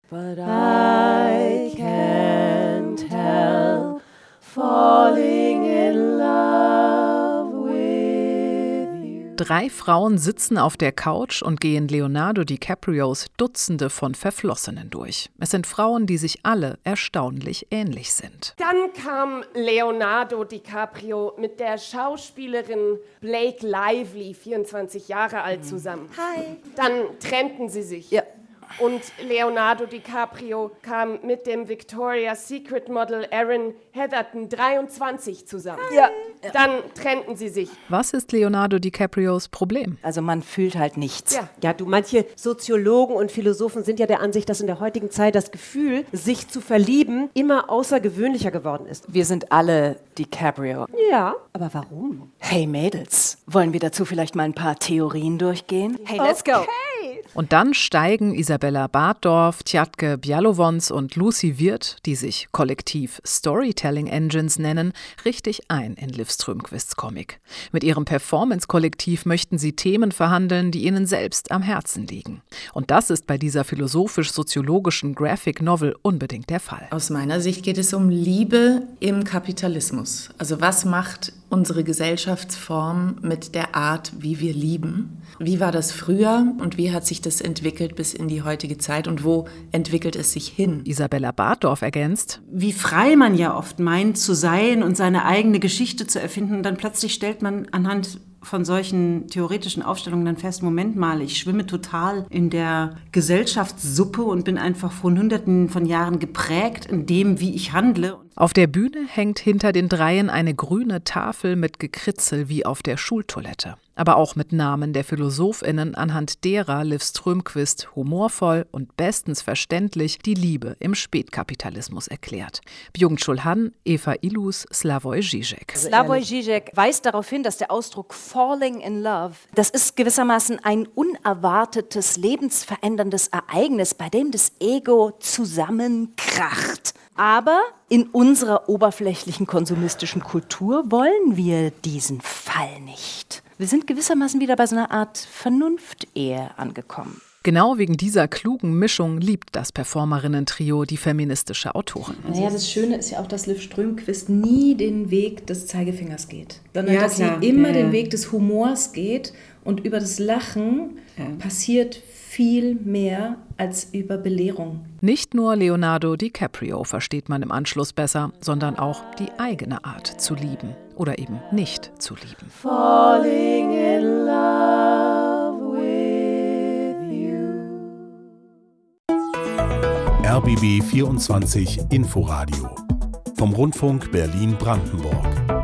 But I can't help falling in love with you. 3 Frauen sitzen auf der Couch und gehen Leonardo DiCaprios Dutzende von Verflossenen durch. Es sind Frauen, die sich alle erstaunlich ähnlich sind. Dann kam Leonardo DiCaprio mit der Schauspielerin Blake Lively, 24 Jahre alt, zusammen. Hi. Dann trennten sie sich. Ja. Und Leonardo DiCaprio kam mit dem Victoria's Secret Model Erin Heatherton, 23, zusammen. Ja. Dann trennten sie sich. Was ist Leonardo DiCaprios Problem? Also man fühlt halt nichts. Ja, manche Soziologen und Philosophen sind ja der Ansicht, dass in der heutigen Zeit das Gefühl, sich zu verlieben, immer außergewöhnlicher geworden ist. Wir sind alle DiCaprio. Ja, aber warum? Hey Mädels, wollen wir dazu vielleicht mal ein paar Theorien durchgehen? Hey, let's go. Und dann steigen Isabella Bartdorf, Tjatke Bjalowons und Lucy Wirth, die sich kollektiv Storytelling Engines nennen, richtig ein in Liv Strömquists Comic. Mit ihrem Performance-Kollektiv möchten sie Themen verhandeln, die ihnen selbst am Herzen liegen. Und das ist bei dieser philosophisch-soziologischen Graphic Novel unbedingt der Fall. Aus meiner Sicht geht es um Liebe im Kapitalismus. Also was macht unsere Gesellschaftsform mit der Art, wie wir lieben? Wie war das früher und wie hat sich das entwickelt bis in die heutige Zeit und wo entwickelt es sich hin? Isabella Bartdorf ergänzt: Wie frei man ja oft meint zu sein und seine eigene Geschichte zu erfinden. Und dann plötzlich stellt man anhand von solchen theoretischen Aufstellungen dann fest, Moment mal, ich schwimme total in der Gesellschaftssuppe und bin einfach von Hunderten von Jahren geprägt in dem, wie ich handle. Auf der Bühne hängt hinter den Dreien eine grüne Tafel mit Gekritzel wie auf der Schultoilette. Aber auch mit Namen der PhilosophInnen, anhand derer Liv Strömquist humorvoll und bestens verständlich die Liebe im Spätkapitalismus erklärt. Byung-Chul Han, Eva Ilus, Slavoj Žižek. Slavoj Žižek weist darauf hin, dass der Ausdruck falling in love, das ist gewissermaßen ein unerwartetes, lebensveränderndes Ereignis, bei dem das Ego zusammenkracht. Aber in unserer oberflächlichen konsumistischen Kultur wollen wir diesen Fall nicht. Wir sind gewissermaßen wieder bei so einer Art Vernunft-Ehe angekommen. Genau wegen dieser klugen Mischung liebt das Performerinnen-Trio die feministische Autorin. Naja, das Schöne ist ja auch, dass Liv Strömquist nie den Weg des Zeigefingers geht, sondern Ja, dass klar. sie immer Ja. den Weg des Humors geht und über das Lachen passiert viel mehr als über Belehrung. Nicht nur Leonardo DiCaprio versteht man im Anschluss besser, sondern auch die eigene Art zu lieben oder eben nicht zu lieben. Falling in love with you. RBB 24 Inforadio vom Rundfunk Berlin-Brandenburg.